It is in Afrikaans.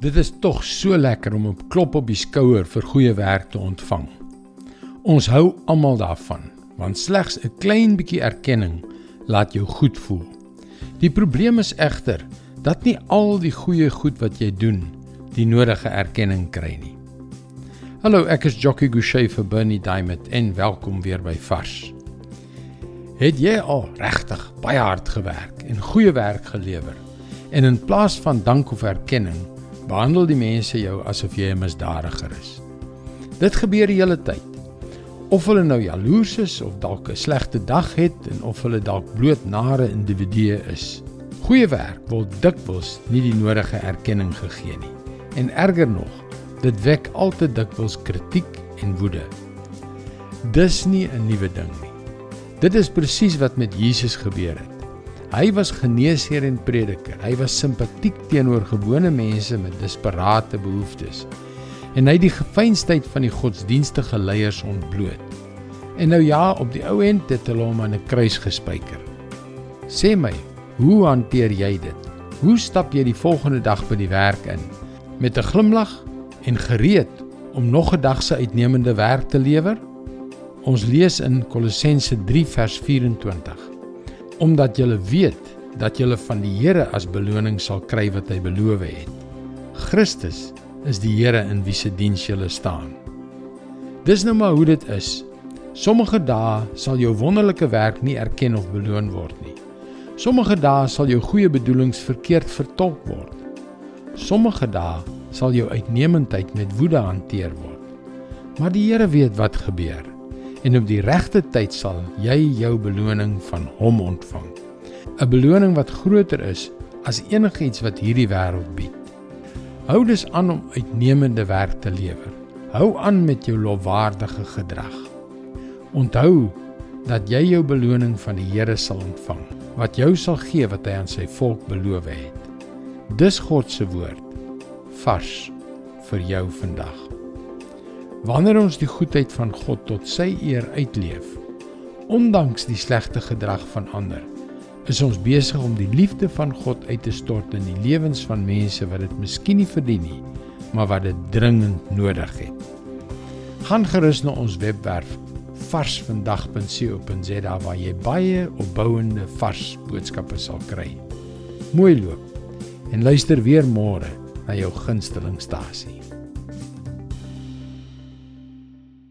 Dit is tog so lekker om 'n klop op die skouer vir goeie werk te ontvang. Ons hou almal daarvan, want slegs 'n klein bietjie erkenning laat jou goed voel. Die probleem is egter dat nie al die goeie goed wat jy doen, die nodige erkenning kry nie. Hallo, ek is Jockey Gouchee vir Bernie Diamond en welkom weer by Vars. Het jy al regtig baie hard gewerk en goeie werk gelewer en in plaas van dank of erkenning, behandel die mense jou asof jy 'n misdadiger is? Dit gebeur die hele tyd. Of hulle nou jaloers is of dalk 'n slegte dag het en of hulle dalk bloot nare individue is. Goeie werk word dikwels nie die nodige erkenning gegee nie. En erger nog, dit wek al te dikwels kritiek en woede. Dis nie 'n nuwe ding nie. Dit is presies wat met Jesus gebeur het. Hy was geneesheer en prediker. Hy was simpatiek teenoor gewone mense met desperate behoeftes. En hy het die gefeinsheid van die godsdienstige leiers ontbloot. En nou ja, op die ou end het hulle hom aan 'n kruis gespyker. Sê my, hoe hanteer jy dit? Hoe stap jy die volgende dag by die werk in? Met 'n glimlag en gereed om nog 'n dag se uitnemende werk te lewer? Ons lees in Kolossense 3 vers 24. Omdat julle weet dat julle van die Here as beloning sal kry wat hy beloof het. Christus is die Here in wie se diens julle staan. Dis nou maar hoe dit is. Sommige dae sal jou wonderlike werk nie erken of beloon word nie. Sommige dae sal jou goeie bedoelings verkeerd vertolk word. Sommige dae sal jou uitnemendheid met woede hanteer word. Maar die Here weet wat gebeur. En op die regte tyd sal jy jou beloning van hom ontvang. 'n Beloning wat groter is as enigiets wat hierdie wêreld bied. Hou dus aan om uitnemende werk te lewer. Hou aan met jou lofwaardige gedrag. Onthou dat jy jou beloning van die Here sal ontvang, wat jou sal gee wat hy aan sy volk beloof het. Dis God se woord, vars vir jou vandag. Wanneer ons die goedheid van God tot sy eer uitleef, ondanks die slegte gedrag van ander, is ons besig om die liefde van God uit te stort in die lewens van mense wat dit miskien nie verdien nie, maar wat dit dringend nodig het. Gaan gerus na ons webwerf varsvandag.co.za waar jy baie opbouende vars boodskappe sal kry. Mooi loop en luister weer môre na jou gunstelingstasie.